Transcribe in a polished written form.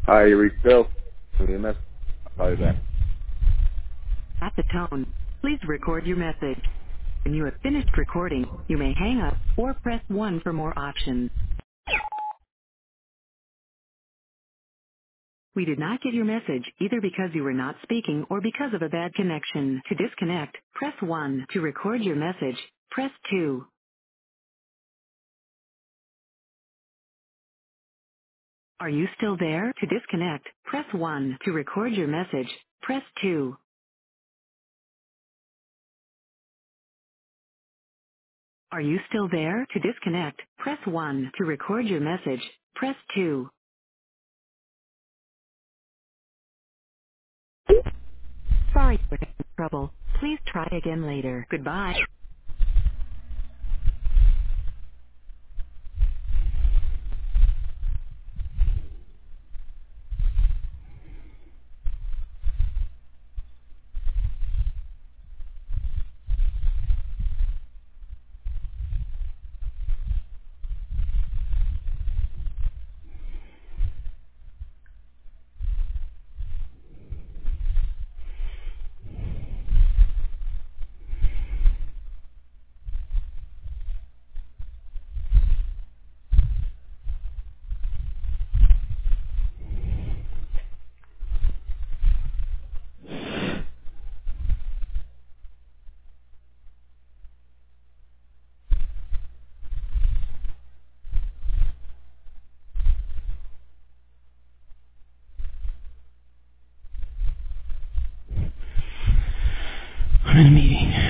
Hi, you reached Bill. Leave me a message. I'll call you back. At the tone, please record your message. When you have finished recording, you may hang up or press 1 for more options. We did not get your message either because you were not speaking or because of a bad connection. To disconnect, press 1. To record your message, press 2. Are you still there? To disconnect, press 1. To record your message, press 2. Are you still there? To disconnect, press 1. To record your message, press 2. Sorry for the trouble. Please try again later. Goodbye. I'm in a meeting.